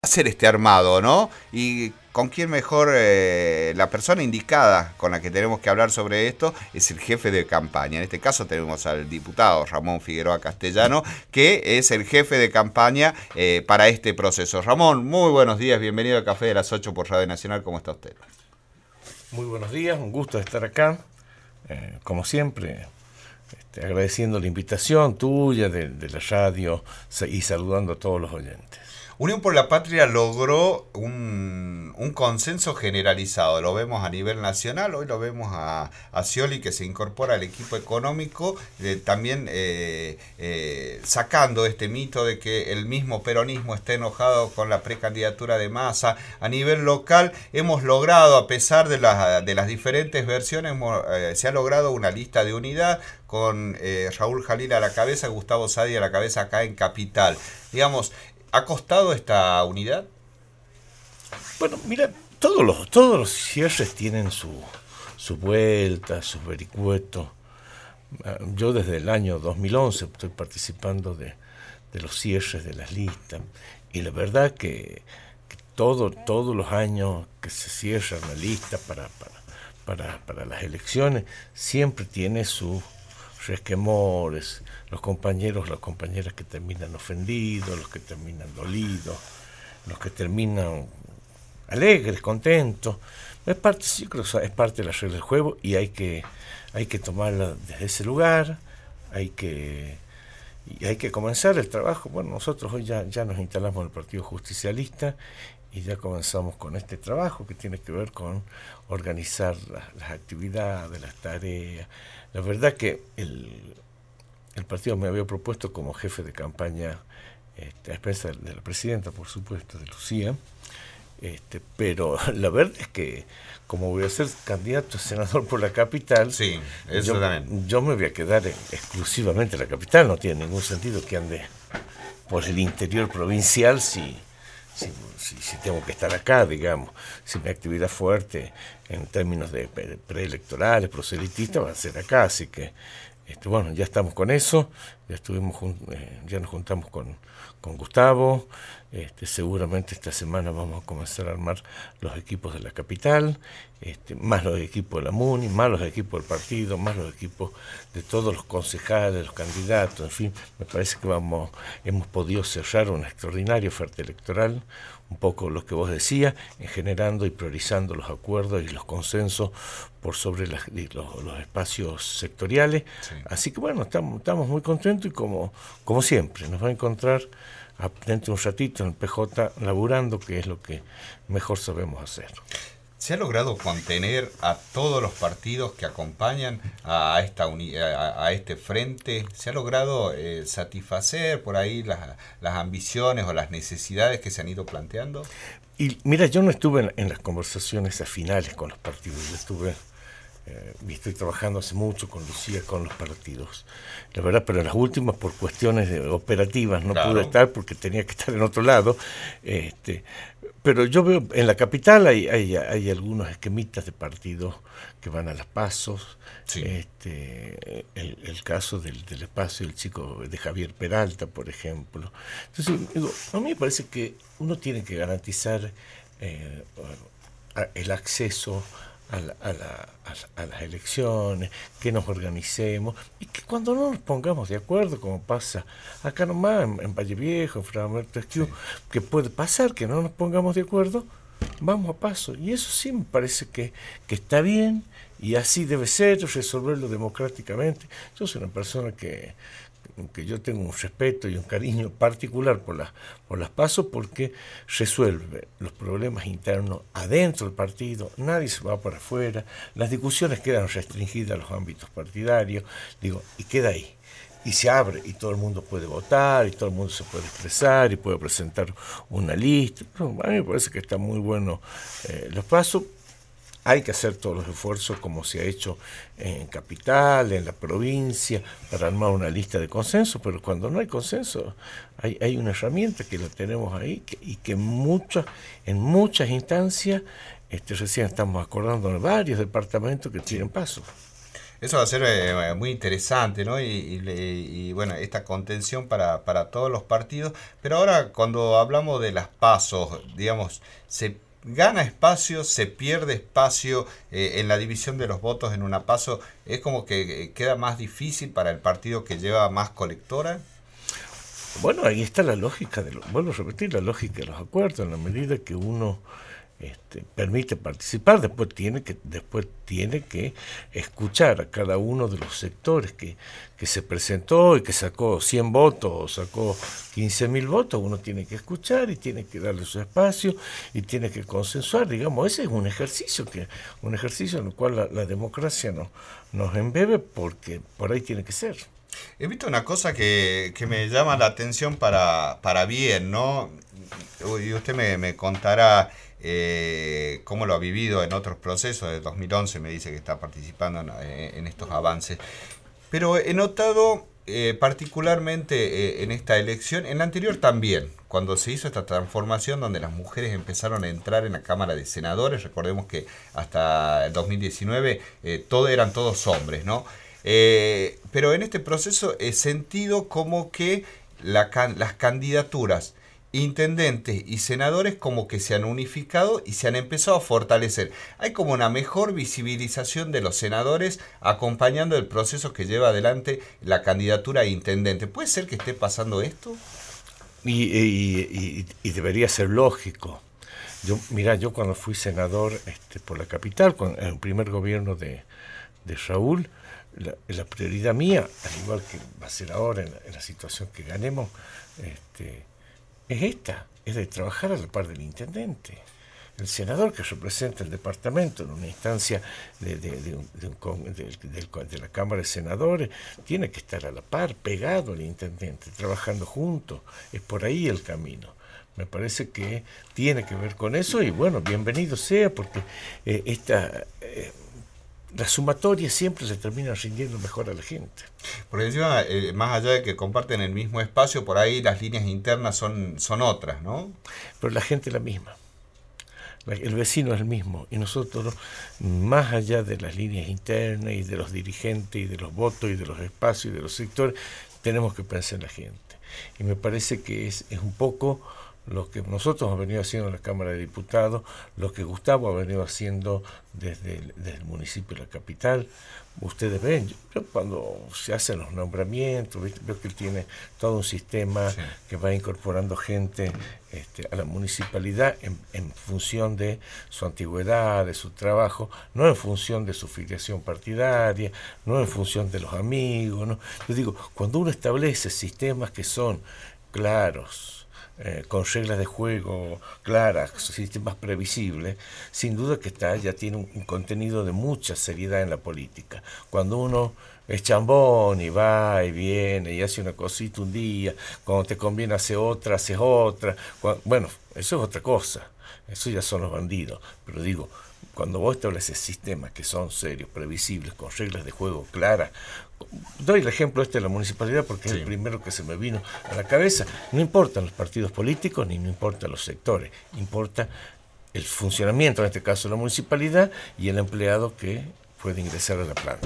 hacer este armado, ¿no? Y con quién mejor, la persona indicada con la que tenemos que hablar sobre esto es el jefe de campaña. En este caso tenemos al diputado Ramón Figueroa Castellano, que es el jefe de campaña para este proceso. Ramón, muy buenos días, bienvenido al Café de las 8 por Radio Nacional, ¿cómo está usted? Muy buenos días, un gusto estar acá, como siempre, agradeciendo la invitación tuya de la radio y saludando a todos los oyentes. Unión por la Patria logró un consenso generalizado, lo vemos a nivel nacional, hoy lo vemos a Scioli que se incorpora al equipo económico, también sacando este mito de que el mismo peronismo está enojado con la precandidatura de Massa. A nivel local hemos logrado, a pesar de las diferentes versiones, se ha logrado una lista de unidad con Raúl Jalil a la cabeza, Gustavo Sadi a la cabeza acá en Capital. Digamos, ¿ha costado esta unidad? Bueno, mira, todos los cierres tienen su vuelta, sus vericuetos. Yo desde el año 2011 estoy participando de los cierres de las listas y la verdad que todos los años que se cierra una lista para las elecciones siempre tiene sus resquemores, los compañeros, las compañeras que terminan ofendidos, los que terminan dolidos, los que terminan alegres, contentos. Yo creo que es parte de la regla del juego y hay que tomarla desde ese lugar, hay que comenzar el trabajo. Bueno, nosotros hoy ya nos instalamos en el Partido Justicialista y ya comenzamos con este trabajo que tiene que ver con organizar las actividades, las tareas. La verdad que el partido me había propuesto como jefe de campaña, a expensas de la presidenta, por supuesto, de Lucía, pero la verdad es que como voy a ser candidato a senador por la capital, sí, eso también. Yo me voy a quedar exclusivamente en la capital. No tiene ningún sentido que ande por el interior provincial si tengo que estar acá, digamos. Si mi actividad fuerte en términos de preelectorales, proselitistas, va a ser acá, así que bueno, ya estamos con eso, ya nos juntamos con Gustavo, seguramente esta semana vamos a comenzar a armar los equipos de la capital, más los equipos de la MUNI, más los equipos del partido, más los equipos de todos los concejales, los candidatos, en fin, me parece que hemos podido cerrar una extraordinaria oferta electoral, un poco lo que vos decías, generando y priorizando los acuerdos y los consensos por sobre los espacios sectoriales. Sí. Así que bueno, estamos muy contentos y como siempre, nos va a encontrar dentro de un ratito en el PJ laburando, que es lo que mejor sabemos hacer. ¿Se ha logrado contener a todos los partidos que acompañan a este frente? ¿Se ha logrado satisfacer por ahí las ambiciones o las necesidades que se han ido planteando? Y mira, yo no estuve en las conversaciones finales con los partidos, yo estoy trabajando hace mucho con Lucía, con los partidos, la verdad, pero en las últimas por cuestiones operativas no pude estar porque tenía que estar en otro lado, pero yo veo en la capital hay algunos esquemitas de partidos que van a las pasos, sí. El caso del espacio del chico de Javier Peralta, por ejemplo. Entonces, digo, a mí me parece que uno tiene que garantizar el acceso a las elecciones, que nos organicemos y que cuando no nos pongamos de acuerdo, como pasa acá nomás en Valle Viejo, en Fra Montesquieu, sí. Que puede pasar que no nos pongamos de acuerdo, vamos a paso, y eso sí me parece que está bien y así debe ser, resolverlo democráticamente. Yo soy una persona que yo tengo un respeto y un cariño particular por las PASO porque resuelve los problemas internos adentro del partido, nadie se va para afuera, las discusiones quedan restringidas a los ámbitos partidarios, y queda ahí. Y se abre y todo el mundo puede votar y todo el mundo se puede expresar y puede presentar una lista. A mí me parece que está muy bueno los pasos. Hay que hacer todos los esfuerzos como se ha hecho en Capital, en la provincia, para armar una lista de consenso, pero cuando no hay consenso hay una herramienta que la tenemos ahí y que en muchas instancias, recién estamos acordando de varios departamentos que tienen paso. Eso va a ser muy interesante, ¿no? Bueno, esta contención para todos los partidos. Pero ahora cuando hablamos de las PASO, digamos, se gana espacio, se pierde espacio en la división de los votos en una PASO, es como que queda más difícil para el partido que lleva más colectora. Bueno, ahí está la lógica, vuelvo a repetir, la lógica de los acuerdos. En la medida que uno permite participar, después tiene que escuchar a cada uno de los sectores que se presentó y que sacó 100 votos o sacó 15.000 votos. Uno tiene que escuchar y tiene que darle su espacio y tiene que consensuar. Digamos, ese es un ejercicio en el cual la democracia nos embebe, porque por ahí tiene que ser. He visto una cosa que me llama la atención para bien, ¿no? Y usted me contará cómo lo ha vivido en otros procesos. De 2011 me dice que está participando en estos avances. Pero he notado particularmente en esta elección, en la anterior también, cuando se hizo esta transformación donde las mujeres empezaron a entrar en la Cámara de Senadores. Recordemos que hasta el 2019 eran todos hombres, ¿no? Pero en este proceso he sentido como que las candidaturas intendentes y senadores como que se han unificado y se han empezado a fortalecer. Hay como una mejor visibilización de los senadores acompañando el proceso que lleva adelante la candidatura a intendente. ¿Puede ser que esté pasando esto? Y debería ser lógico. Yo cuando fui senador por la capital, en el primer gobierno de Raúl, la prioridad mía, al igual que va a ser ahora en la situación que ganemos, es de trabajar a la par del intendente. El senador que representa el departamento en una instancia de la Cámara de Senadores tiene que estar a la par, pegado al intendente, trabajando juntos. Es por ahí el camino. Me parece que tiene que ver con eso y bueno, bienvenido sea, porque la sumatoria siempre se termina rindiendo mejor a la gente. Porque encima, más allá de que comparten el mismo espacio, por ahí las líneas internas son otras, ¿no? Pero la gente es la misma. El vecino es el mismo. Y nosotros, más allá de las líneas internas y de los dirigentes y de los votos y de los espacios y de los sectores, tenemos que pensar en la gente. Y me parece que es un poco lo que nosotros hemos venido haciendo en la Cámara de Diputados, lo que Gustavo ha venido haciendo desde el municipio de la capital. Ustedes ven, yo cuando se hacen los nombramientos, veo que él tiene todo un sistema, sí, que va incorporando gente a la municipalidad en función de su antigüedad, de su trabajo, no en función de su filiación partidaria, no en función de los amigos, ¿no? Yo digo, cuando uno establece sistemas que son claros, con reglas de juego claras, sistemas previsibles, sin duda que ya tiene un contenido de mucha seriedad en la política. Cuando uno es chambón y va y viene y hace una cosita un día, cuando te conviene hacer otra, haces otra, bueno, eso es otra cosa, eso ya son los bandidos, pero digo, cuando vos estableces sistemas que son serios, previsibles, con reglas de juego claras. Doy el ejemplo de la municipalidad porque sí, es el primero que se me vino a la cabeza. No importan los partidos políticos ni no importan los sectores, importa el funcionamiento, en este caso de la municipalidad, y el empleado que puede ingresar a la planta.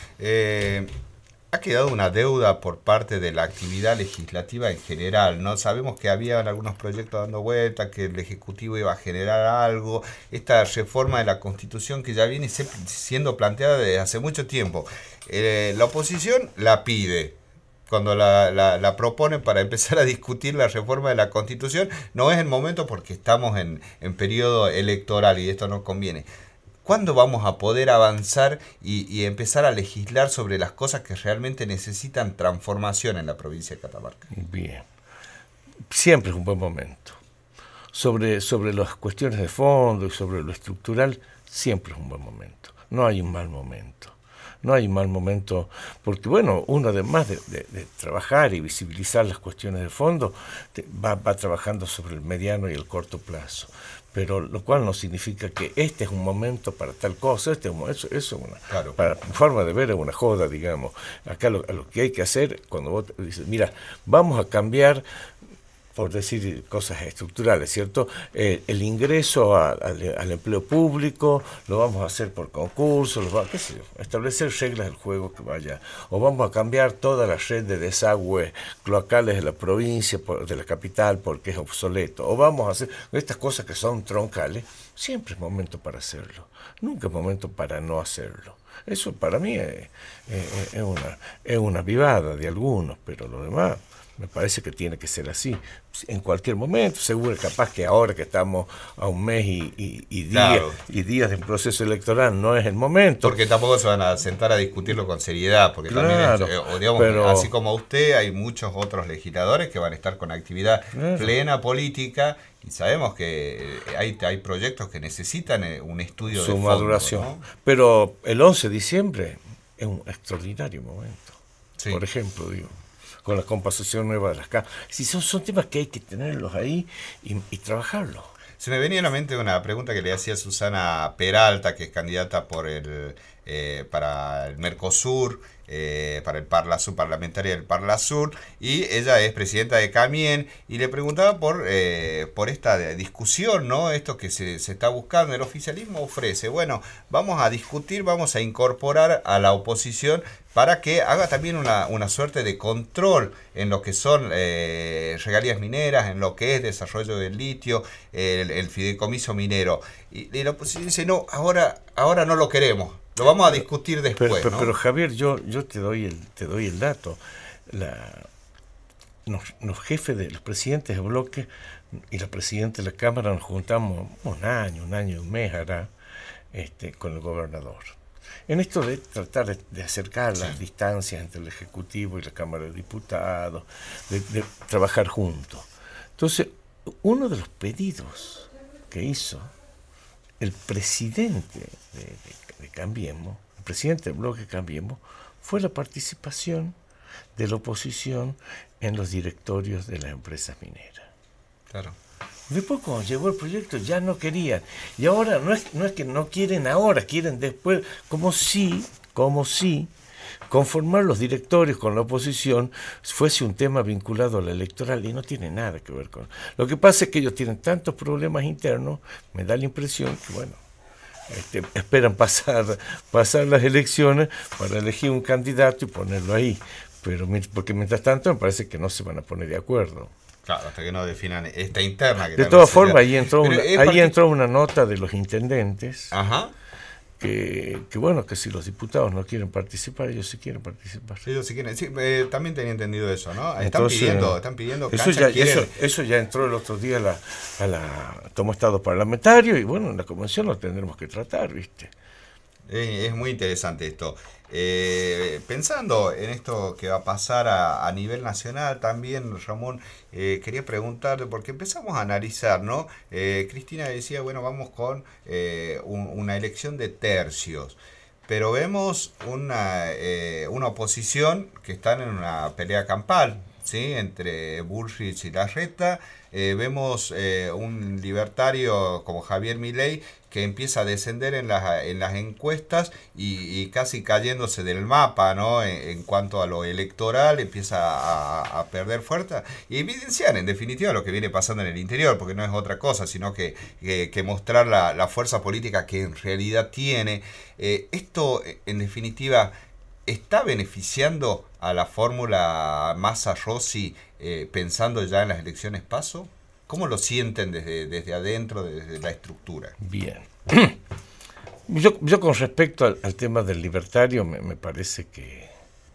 Ha quedado una deuda por parte de la actividad legislativa en general, ¿no? Sabemos que había algunos proyectos dando vuelta, que el Ejecutivo iba a generar algo, esta reforma de la Constitución que ya viene siendo planteada desde hace mucho tiempo. La oposición la pide. Cuando la proponen para empezar a discutir la reforma de la Constitución, no es el momento porque estamos en periodo electoral y esto no conviene. ¿Cuándo vamos a poder avanzar y empezar a legislar sobre las cosas que realmente necesitan transformación en la provincia de Catamarca? Bien, siempre es un buen momento. Sobre las cuestiones de fondo y sobre lo estructural, siempre es un buen momento. No hay un mal momento. No hay un mal momento, porque bueno, uno además de trabajar y visibilizar las cuestiones de fondo, va trabajando sobre el mediano y el corto plazo. Pero lo cual no significa que este es un momento para tal cosa, eso es una, claro, para forma de ver es una joda, digamos. Acá lo que hay que hacer, cuando vos dices, mira, vamos a cambiar por decir cosas estructurales, ¿cierto? El ingreso al empleo público lo vamos a hacer por concurso, qué sé yo, establecer reglas del juego que vaya, o vamos a cambiar toda la red de desagües cloacales de la provincia, de la capital, porque es obsoleto, o vamos a hacer estas cosas que son troncales. Siempre es momento para hacerlo, nunca es momento para no hacerlo. Eso para mí es una vivada de algunos, pero lo demás me parece que tiene que ser así. En cualquier momento, seguro, capaz que ahora que estamos a un mes Claro. y días del proceso electoral no es el momento. Porque tampoco se van a sentar a discutirlo con seriedad, porque Claro, también, digamos, pero así como usted, hay muchos otros legisladores que van a estar con actividad plena política, y sabemos que hay proyectos que necesitan un estudio su de fondo, maduración. ¿no? Pero el 11 de diciembre es un extraordinario momento. Sí. Por ejemplo, digo, con la composición nueva de las cámaras. Si son temas que hay que tenerlos ahí y trabajarlos. Se me venía a la mente una pregunta que le hacía Susana Peralta, que es candidata para el Mercosur, para el Parlasur, parlamentaria del Parlasur, y ella es presidenta de Camien, y le preguntaba por esta discusión, ¿no? Esto que se está buscando. El oficialismo ofrece, bueno, vamos a discutir, vamos a incorporar a la oposición para que haga también una suerte de control en lo que son regalías mineras, en lo que es desarrollo del litio, el fideicomiso minero. Y la oposición dice, no, ahora no lo queremos, lo vamos a discutir después. Pero Javier, yo te doy el dato. Los jefes de los presidentes de bloque y la presidenta de la Cámara nos juntamos un año y un mes hará con el gobernador. En esto de tratar de acercar las distancias entre el Ejecutivo y la Cámara de Diputados, de trabajar juntos. Entonces, uno de los pedidos que hizo el presidente de Cambiemos, el presidente del bloque Cambiemos, fue la participación de la oposición en los directorios de las empresas mineras. Claro. Después, cuando llegó el proyecto, ya no querían. Y ahora no es que no quieren ahora, quieren después, como si conformar los directorios con la oposición fuese un tema vinculado a la electoral, y no tiene nada que ver con... Lo que pasa es que ellos tienen tantos problemas internos, me da la impresión que, bueno, esperan pasar las elecciones para elegir un candidato y ponerlo ahí. Pero porque mientras tanto me parece que no se van a poner de acuerdo. Claro, hasta que no definan esta interna. Que de todas formas, sería... ahí entró una nota de los intendentes. Ajá. Que bueno, que si los diputados no quieren participar, ellos sí quieren participar. Ellos sí quieren, sí, también tenía entendido eso, ¿no? Entonces, están pidiendo cancha, eso ya entró el otro día como estado parlamentario, y bueno, en la convención lo tendremos que tratar, ¿viste? Es muy interesante esto. Pensando en esto que va a pasar a nivel nacional también, Ramón, quería preguntarte, porque empezamos a analizar, ¿no? Cristina decía, bueno, vamos con una elección de tercios, pero vemos una oposición que están en una pelea campal, ¿sí? Entre Bullrich y Larreta. Vemos un libertario como Javier Milei que empieza a descender en las encuestas y casi cayéndose del mapa, ¿no? En cuanto a lo electoral, empieza a perder fuerza y evidenciar en definitiva lo que viene pasando en el interior, porque no es otra cosa sino que mostrar la fuerza política que en realidad tiene. Esto en definitiva está beneficiando a la fórmula Massa-Rossi, pensando ya en las elecciones PASO. ¿Cómo lo sienten desde adentro, desde la estructura? Bien. Yo con respecto al tema del libertario, me parece que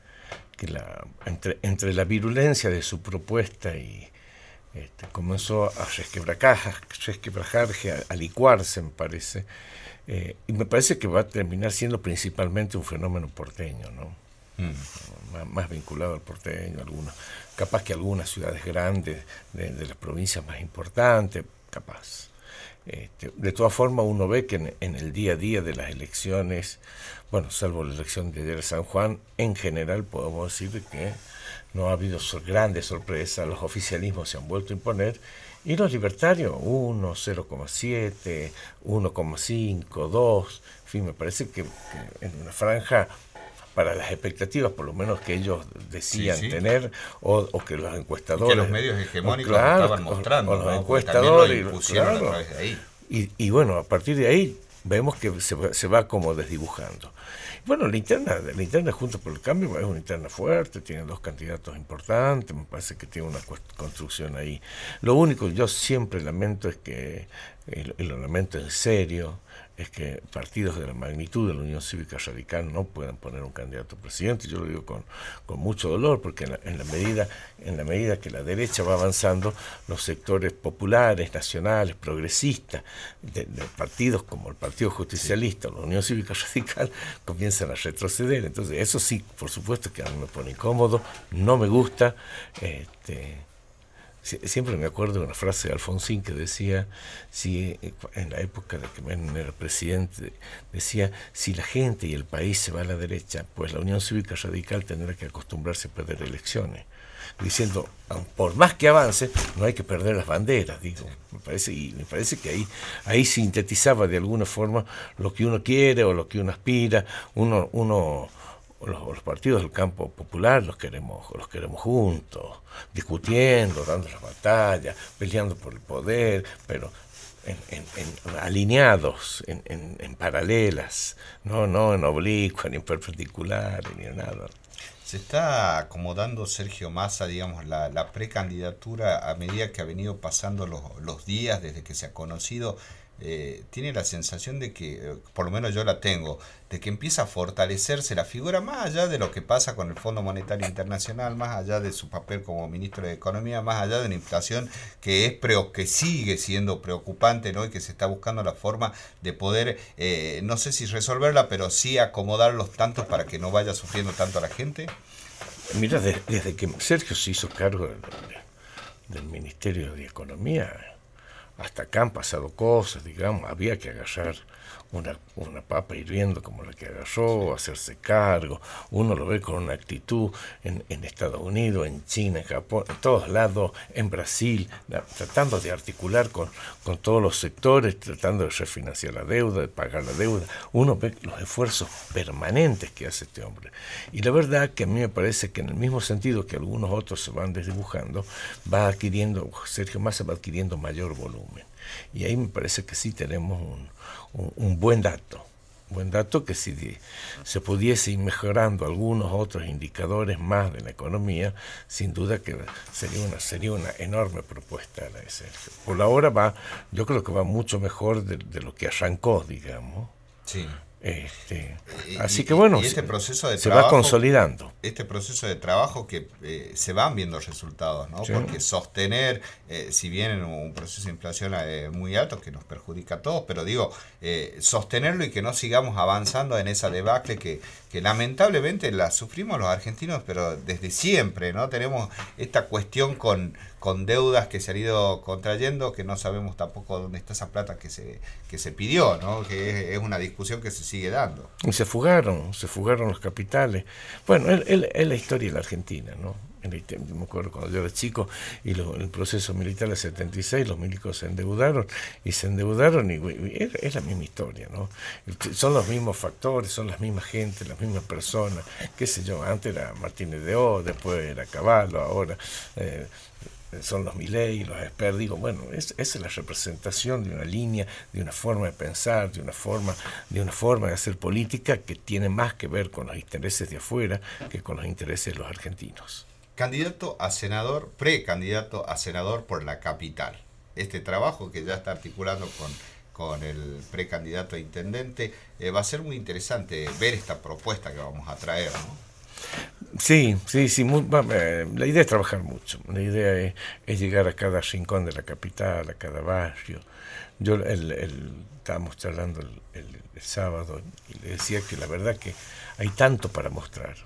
entre la virulencia de su propuesta y comenzó a resquebrajarse, a licuarse, me parece, y me parece que va a terminar siendo principalmente un fenómeno porteño, ¿no? Más vinculado al porteño, capaz que algunas ciudades grandes de las provincias más importantes, capaz. De todas formas, uno ve que en el día a día de las elecciones, bueno, salvo la elección de ayer de San Juan, en general podemos decir que no ha habido grandes sorpresas, los oficialismos se han vuelto a imponer, y los libertarios, 1, 0,7, 1,5, 2, en fin, me parece que en una franja para las expectativas, por lo menos que ellos decían Sí, sí. tener, o que los Y encuestadores... que los medios hegemónicos claro, estaban mostrando, o los ¿no? Porque también lo encuestadores, impusieron claro. a través de ahí. Y bueno, a partir de ahí vemos que se va como desdibujando. Bueno, la interna Juntos por el Cambio es una interna fuerte, tiene 2 candidatos importantes, me parece que tiene una construcción ahí. Lo único que yo siempre lamento es que, y lo lamento en serio, es que partidos de la magnitud de la Unión Cívica Radical no puedan poner un candidato a presidente. Yo lo digo con mucho dolor, porque en la medida que la derecha va avanzando, los sectores populares, nacionales, progresistas, de partidos como el Partido Justicialista o la Unión Cívica Radical comienzan a retroceder. Entonces eso sí, por supuesto que a mí me pone incómodo, no me gusta. Siempre me acuerdo de una frase de Alfonsín que decía, si en la época de que Menem era presidente, decía, si la gente y el país se va a la derecha, pues la Unión Cívica Radical tendrá que acostumbrarse a perder elecciones. Diciendo, por más que avance, no hay que perder las banderas, digo. Me parece que ahí sintetizaba de alguna forma lo que uno quiere o lo que uno aspira. Los partidos del campo popular los queremos juntos, discutiendo, dando las batallas, peleando por el poder, pero alineados, en paralelas, no en oblicuas, ni en perpendiculares, ni en nada. Se está acomodando Sergio Massa, digamos, la precandidatura a medida que ha venido pasando los días desde que se ha conocido. Tiene la sensación de que, por lo menos yo la tengo, de que empieza a fortalecerse la figura más allá de lo que pasa con el Fondo Monetario Internacional, más allá de su papel como ministro de Economía, más allá de una inflación que sigue siendo preocupante, ¿no? Y que se está buscando la forma de poder, no sé si resolverla, pero sí acomodar los tantos para que no vaya sufriendo tanto a la gente. Mira, desde que Sergio se hizo cargo del Ministerio de Economía, hasta acá han pasado cosas, digamos, había que agarrar una papa hirviendo como la que agarró, hacerse cargo. Uno lo ve con una actitud en Estados Unidos, en China, en Japón, en todos lados, en Brasil, tratando de articular con todos los sectores, tratando de refinanciar la deuda, de pagar la deuda. Uno ve los esfuerzos permanentes que hace este hombre. Y la verdad que a mí me parece que en el mismo sentido que algunos otros se van desdibujando, Sergio Massa va adquiriendo mayor volumen. Y ahí me parece que sí tenemos un buen dato que si se pudiese ir mejorando algunos otros indicadores más de la economía, sin duda que sería una enorme propuesta la de Sergio. Por ahora yo creo que va mucho mejor de lo que arrancó, digamos. Sí. Así que bueno, y este proceso de se trabajo, va consolidando. Este proceso de trabajo que se van viendo resultados, ¿no? Sí. Porque sostener, si bien en un proceso de inflación muy alto que nos perjudica a todos, pero digo, sostenerlo y que no sigamos avanzando en esa debacle que lamentablemente la sufrimos los argentinos, pero desde siempre, ¿no? Tenemos esta cuestión con deudas que se han ido contrayendo, que no sabemos tampoco dónde está esa plata que se pidió, ¿no? Que es una discusión que se sigue dando. Y se fugaron los capitales. Bueno, es la historia de la Argentina, ¿no? Me acuerdo cuando yo era chico y el proceso militar del 76, los milicos se endeudaron y es la misma historia, ¿no? Son los mismos factores, son las mismas gente, las mismas personas, qué sé yo, antes era Martínez de O, después era Cavallo, ahora son los Milei, los Esper. Digo, bueno, esa es la representación de una línea, de una forma de pensar, de una forma de hacer política que tiene más que ver con los intereses de afuera que con los intereses de los argentinos. Candidato a senador, precandidato a senador por la capital. Este trabajo que ya está articulando con el precandidato a intendente, va a ser muy interesante ver esta propuesta que vamos a traer, ¿no? Sí, la idea es trabajar mucho, la idea es llegar a cada rincón de la capital, a cada barrio. Yo estábamos charlando el sábado y le decía que la verdad que hay tanto para mostrar,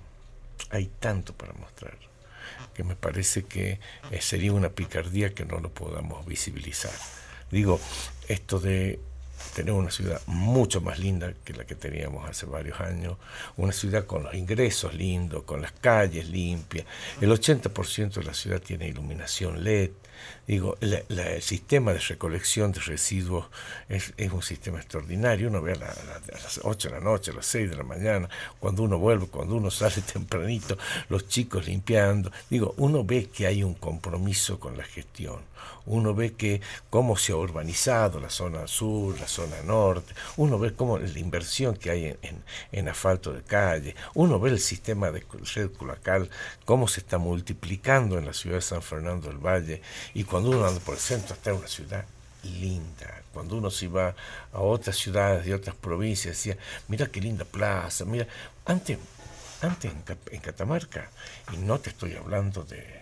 que me parece que sería una picardía que no lo podamos visibilizar. Digo, esto de tenemos una ciudad mucho más linda que la que teníamos hace varios años, una ciudad con los ingresos lindos, con las calles limpias, el 80% de la ciudad tiene iluminación LED. Digo, el sistema de recolección de residuos es un sistema extraordinario. Uno ve a las 8 de la noche, a las 6 de la mañana, cuando uno vuelve, cuando uno sale tempranito, los chicos limpiando. Digo, uno ve que hay un compromiso con la gestión. Uno ve que cómo se ha urbanizado la zona sur, la zona norte. Uno ve cómo la inversión que hay en asfalto de calle. Uno ve el sistema de red cloacal, cómo se está multiplicando en la ciudad de San Fernando del Valle. Y cuando uno anda por el centro, está en una ciudad linda. Cuando uno se va a otras ciudades de otras provincias, decía, mira qué linda plaza, mira. Antes en Catamarca, y no te estoy hablando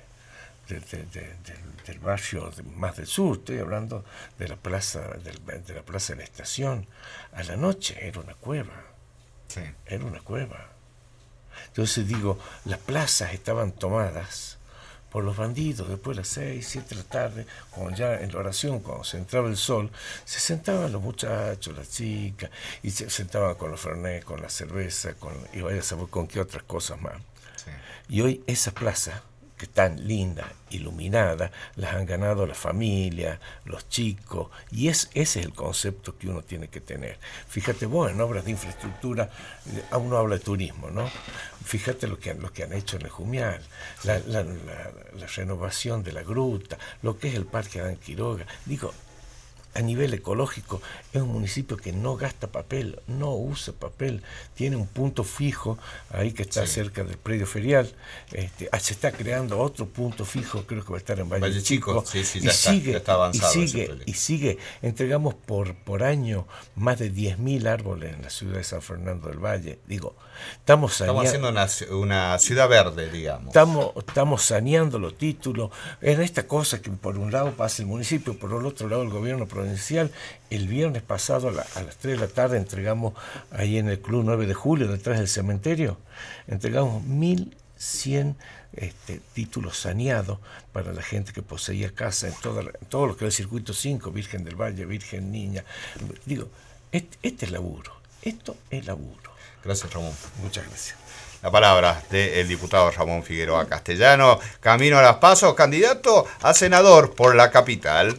del barrio más del sur, estoy hablando de la plaza de la estación. A la noche era una cueva. Sí. Era una cueva. Entonces digo, las plazas estaban tomadas por los bandidos. Después de las 6, 7 de la tarde, cuando ya en la oración, cuando se entraba el sol, se sentaban los muchachos, las chicas, y se sentaban con los fernet, con la cerveza, y vaya a saber con qué otras cosas más. Sí. Y hoy esa plaza, que están lindas, iluminadas, las han ganado la familia, los chicos, y ese es el concepto que uno tiene que tener. Fíjate vos, en obras de infraestructura, uno habla de turismo, ¿no? Fíjate lo que han hecho en el Jumial, la renovación de la gruta, lo que es el Parque Adán Quiroga. Digo, a nivel ecológico, es un municipio que no gasta papel, no usa papel, tiene un punto fijo ahí que está cerca del predio ferial. Se está creando otro punto fijo, creo que va a estar en Valle Chico. Sí, ya está avanzado. Y sigue. Entregamos por año más de 10.000 árboles en la ciudad de San Fernando del Valle. Digo, estamos haciendo una ciudad verde, digamos. Estamos saneando los títulos. En esta cosa que por un lado pasa el municipio, por el otro lado el gobierno provincial. El viernes pasado a las 3 de la tarde entregamos ahí en el Club 9 de Julio, detrás del cementerio, entregamos 1.100 títulos saneados para la gente que poseía casa en todo lo que es el circuito 5, Virgen del Valle, Virgen Niña. Digo, este es laburo, esto es laburo. Gracias, Ramón. Muchas gracias. La palabra del diputado Ramón Figueroa Castellano, camino a las PASO, candidato a senador por la capital.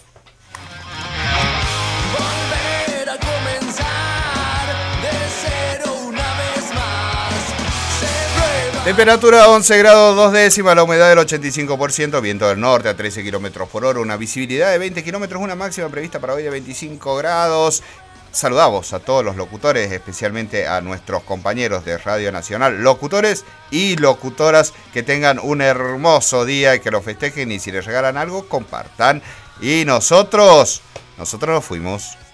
Temperatura 11 grados 2 décimas, la humedad del 85%, viento del norte a 13 kilómetros por hora, una visibilidad de 20 kilómetros, una máxima prevista para hoy de 25 grados. Saludamos a todos los locutores, especialmente a nuestros compañeros de Radio Nacional, locutores y locutoras, que tengan un hermoso día y que lo festejen, y si les regalan algo, compartan. Y nosotros nos fuimos.